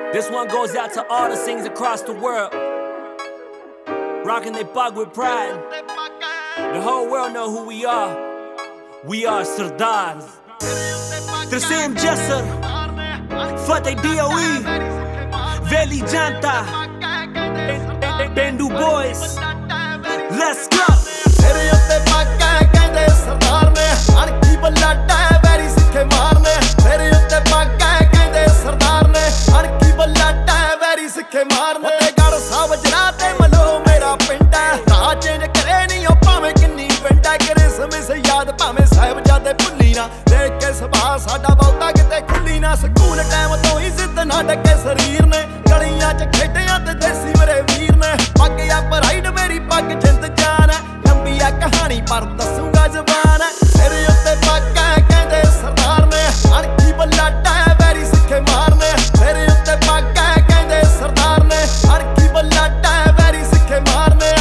This one goes out to all the singers across the world, rocking they bug with pride. The whole world know who we are. We are Sardars. Terseem Jasser, Fateh DOE, Veli Janta, Bendu Boys. Let's go. ਤੇਰੇ ਉੱਤੇ ਪੱਕਾ ਕਹਿੰਦੇ ਸਰਦਾਰ ਨੇ ਅਣਖੀ blood ਹੈ very ਸਿੱਖੇ ਮਾਰਨੇ ਤੇਰੇ ਉੱਤੇ ਪੱਕਾ ਕਹਿੰਦੇ ਸਰਦਾਰ ਨੇ ਅਣਖੀ ਬਲੱਡ ਹੈ ਵੈਰੀ ਸਿੱਖੇ ਮਾਰਨੇ ਤੇ ਗੜ ਸਾਹਿਬ ਜਰਾ ਤੇ ਮਲੋ ਮੇਰਾ ਪਿੰਡ ਹੈ ਰਾਹ ਚੇਂਜ ਕਰੇ ਨਹੀਂ ਉਹ ਭਾਵੇਂ ਕਿੰਨੀ ਪਿੰਡ ਹੈ ਕਰੇ ਸਮੇਂ ਸੇ ਯਾਦ ਭਾਵੇਂ ਸਾਹਿਬਜ਼ਾਦੇ ਭੁੱਲੀ ਨਾ ਦੇਖ ਕੇ ਸੁਭਾਅ ਸਾਡਾ ਬਹੁਤਾ ਕਿਤੇ ਖੁੱਲੀ ਨਾ ਸਕੂਲ ਟਾਈਮ ਤੋਂ ਹੀ ਜ਼ਿੱਦ ਨਾ ਡੱਕੇ ਸਰੀਰ ਨੇ ਗਲੀਆਂ 'ਚ ਖੇਡਿਆਂ ਤੇ ਦੇਸੀ ਮੇਰੇ ਵੀਰ ਨੇ ਪੱਗ ਆ ਪ੍ਰਾਈਡ ਮੇਰੀ ਪੱਗ ਜਿੰਦ ਜਾਨ ਹੈ ਲੰਬੀ ਆ ਕਹਾਣੀ ਪਰ ਦੱਸੂਗਾ ਜ਼ਬਾਨ ਹੈ ਤੇਰੇ ਉੱਤੇ ਪੱਗ ਹੈ ਕਹਿੰਦੇ ਸਰਦਾਰ ਨੇ ਅਣਖੀ ਬਲੱਡ ਹੈ ਵੈਰੀ ਸਿੱਖੇ ਮਾਰਨੇ ਤੇਰੇ ਉੱਤੇ ਪੱਗ ਹੈ ਕਹਿੰਦੇ ਸਰਦਾਰ ਨੇ ਅਣਖੀ ਬਲੱਡ ਹੈ ਵੈਰੀ ਸਿੱਖੇ ਮਾਰਨੇ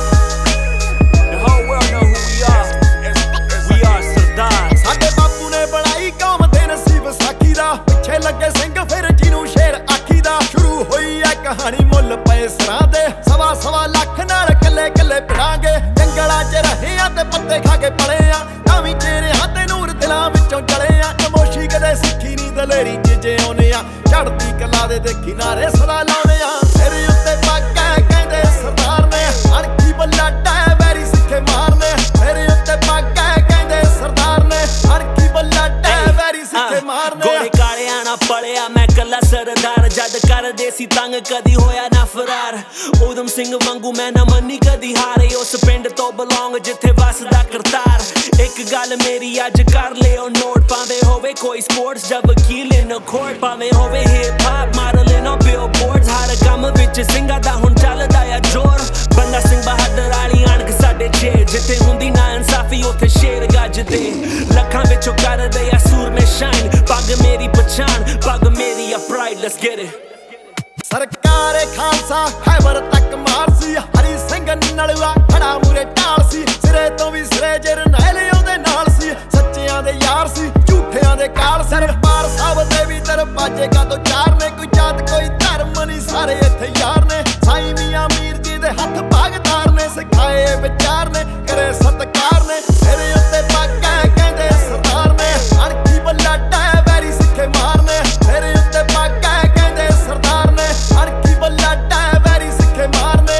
The whole world know who we are. We are Sardars. ਸਾਡੇ ਬਾਪੂ ਨੇ ਬਣਾਈ ਕੌਮ ਦੇ ਨਸੀਬ ਸਾਖੀ ਦਾ ਪਿੱਛੇ ਲੱਗੇ ਸਿੰਘ ਫਿਰ ਜਿਹਨੂੰ ਸ਼ੇਰ ਆਖੀ ਦਾ ਸ਼ੁਰੂ ਹੋਈ ਐ ਕਹਾਣੀ ਮੁੱਲ ਪਏ ਸਰਾਂ ਦੇ ਸਵਾ ਲੱਖ ਨਾਲ ਕੱਲੇ ਕੱਲੇ ਪਿੜਾਂਗੇ ਜੰਗਲਾਂ 'ਚ ਰਹੇ ਆ ਤੇ ਪੱਤੇ ਖਾ ਕੇ ਪਲੇ ਆ ਤਾਂ ਵੀ ਚਿਹਰਿਆਂ ਤੇ ਨੂਰ ਦਿਲਾਂ ਵਿੱਚੋਂ ਜਲੇ ਆ ਨਮੋਸ਼ੀ ਕਦੇ ਸਿੱਖੀ ਨਹੀਂ ਦਲੇਰੀ 'ਚ ਜਿਉਂਦੇ ਆ ਚੜ੍ਹਦੀ ਕਲਾ ਦੇ ਕਿਨਾਰੇ ਸਦਾ ਲਾਉਂਦੇ ਆ ਤੇਰੇ ਉੱਤੇ ਪੱਗ ਹੈ ਕਹਿੰਦੇ ਸਰਦਾਰ ਨੇ ਅਣਖੀ ਬਲੱਡ ਹੈ ਵੈਰੀ ਸਿੱਖੇ ਮਾਰਨੇ ਤੇਰੇ ਉੱਤੇ ਪੱਗ ਹੈ ਕਹਿੰਦੇ ਸਰਦਾਰ ਨੇ ਅਣਖੀ ਬਲੱਡ ਹੈ ਵੈਰੀ ਸਿੱਖੇ ਮਾਰਨੇ ਗੋਰੇ ਕਾਲਿਆਂ ਨਾਲ ਪਲਿਆ ਮੈਂ ਕੱਲਾ ਸਰਦਾਰ ਜਦ ਕਰਦੇ ਸੀ ਤੰਗ ਕਦੀ ਹੋਇਆ ਨਾ ਫਰਾਰ ਊਧਮ ਸਿੰਘ ਵਾਂਗੂ ਮੈਂ ਨਾ ਮੰਨੀ ਕਦੀ ਹਾਰੇ ਉਸ ਪਿੰਡ ਤੋਂ ਬਿਲੋਂਗ ਜਿੱਥੇ ਵਸਦਾ ਕਰਤਾਰ ਇੱਕ ਗੱਲ ਮੇਰੀ ਅੱਜ ਕਰ ਲਿਓ ਨੋਟ ਭਾਵੇਂ ਹੋਵੇ ਕੋਈ ਸਪੋਰਟਸ ਜਾਂ ਵਕੀਲ ਇਨ ਕੋਰਟ ਭਾਵੇਂ ਹੋਵੇ hip hop modelling on billboards ਹਰ ਕੰਮ ਵਿੱਚ ਸਿੰਘਾਂ ਦਾ ਹੁਣ ਚੱਲਦਾ ਆ ਜ਼ੋਰ ਬੰਦਾ ਸਿੰਘ ਬਹਾਦਰ ਵਾਲੀ ਅਣਖ ਸਾਡੇ ਛੇ ਜਿੱਥੇ ਹੁੰਦੀ ਨਾ ਇਨਸਾਫੀ ਉੱਥੇ ਸ਼ੇਰ ਗੱਜਦੇ ਲੱਖਾਂ ਵਿੱਚੋਂ ਕਰਦੇ ਆ ਸੂਰਮੇ ਸ਼ਾਈਨ ਪੱਗ ਮੇਰੀ ਪਛਾਣ ਪੱਗ ਮੇਰੀ ਆ ਪ੍ਰਾਈਡ ਲੈਟਸ ਗੈਟ ਇਟ ਸਰਕਾਰ ਖਾਲਸਾ ਖੈਬਰ ਤੱਕ ਮਾਰ ਸੀ ਹਰੀ ਸਿੰਘ ਨਲੂਆ ਖੜਾ ਮੂਰੇ ਢਾਲ ਸੀ ਸਿਰੇ ਤੋਂ ਵੀ ਸਿਰੇ ਜਰਨੈਲ ਉਹਦੇ ਨਾਲ ਸੀ ਸੱਚਿਆਂ ਦੇ ਯਾਰ ਸੀ ਝੂਠਿਆਂ ਦੇ ਕਾਲ ਸਰਪਾਰ ਸਾਹਿਬ ਦੇ ਵੀ ਦਰਵਾਜ਼ੇ ਕਾ ਤੋਂ ਚਾਰ ਨੇ ਕੋਈ ਜਾਤ ਕੋਈ ਧਰਮ ਨਹੀਂ ਸਾਰੇ ਇੱਥੇ ਯਾਰ ਨੇ ਸਾਈਂ ਮੀਆਂ ਮੀਰ ਜੀ ਦੇ ਹੱਥ ਭਾਗਦਾਰ ਨੇ ਸਿਖਾਏ ਵਿਚਾਰ ਨੇ ਕਰੇ ਸਤਕਾਰ ਨੇ ਤੇਰੇ ਉੱਤੇ ਪੱਗ ਹੈ ਕਹਿੰਦੇ ਸਰਦਾਰ ਨੇ ਅਣਖੀ ਬਲੱਡ ਹੈ ਵੈਰੀ ਸਿੱਖੇ ਮਾਰਨੇ ਤੇਰੇ ਉੱਤੇ ਪੱਗ ਹੈ ਕਹਿੰਦੇ ਸਰਦਾਰ ਨੇ ਅਣਖੀ ਬਲੱਡ ਹੈ ਵੈਰੀ ਸਿੱਖੇ ਮਾਰਨੇ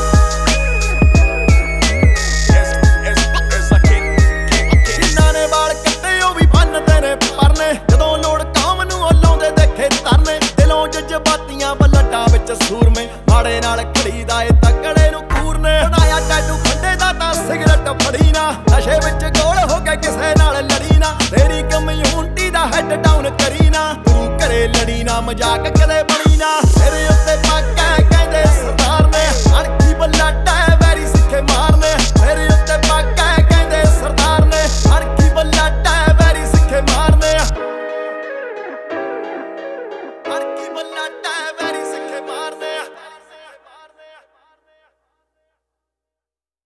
ਜਿਨ੍ਹਾਂ ਨੇ ਵਾਲ ਕੱਟੇ ਉਹ ਵੀ ਬੰਨਦੇ ਨੇ ਪਰਨੇ ਜਦੋਂ ਲੋੜ ਕੌਮ ਨੂੰ ਉਹ ਲਾਉਂਦੇ ਦੇਖੇ ਤਰਨੇ ਦਿਲੋਂ ਜਜ਼ਬਾਤੀਆਂ ਬਲੱਡਾਂ ਵਿੱਚ ਸੂਰਮੇ ਮਾੜੇ ਨਾਲ ਖੜੀ ਦਾ ਏ ਤਕੜੇ ਨੂੰ ਕੂਰਨੇ ਬਣਾਇਆ ਟੈਟੂ ਖੰਡੇ ਦਾ ਤਾਂ ਸਿਗਰਟ ਫੜੀ ਨਾ ਨਸ਼ੇ ਵਿੱਚ ਗੋਲ ਹੋ ਕੇ ਕਿਸੇ ਨਾਲ ਲੜੀ ਨਾ ਤੇਰੀ ਕਮਿਊਨਿਟੀ ਦਾ ਹੈਡ ਡਾਊਨ ਕਰੀ ਨਾ ਤੂੰ ਘਰੇ ਲੜੀ ਨਾ ਮਜ਼ਾਕ ਕਦੇ ਬਣੀ ਨਾ ਤੇਰੇ ਉੱਤੇ ਪੱਗ ਹੈ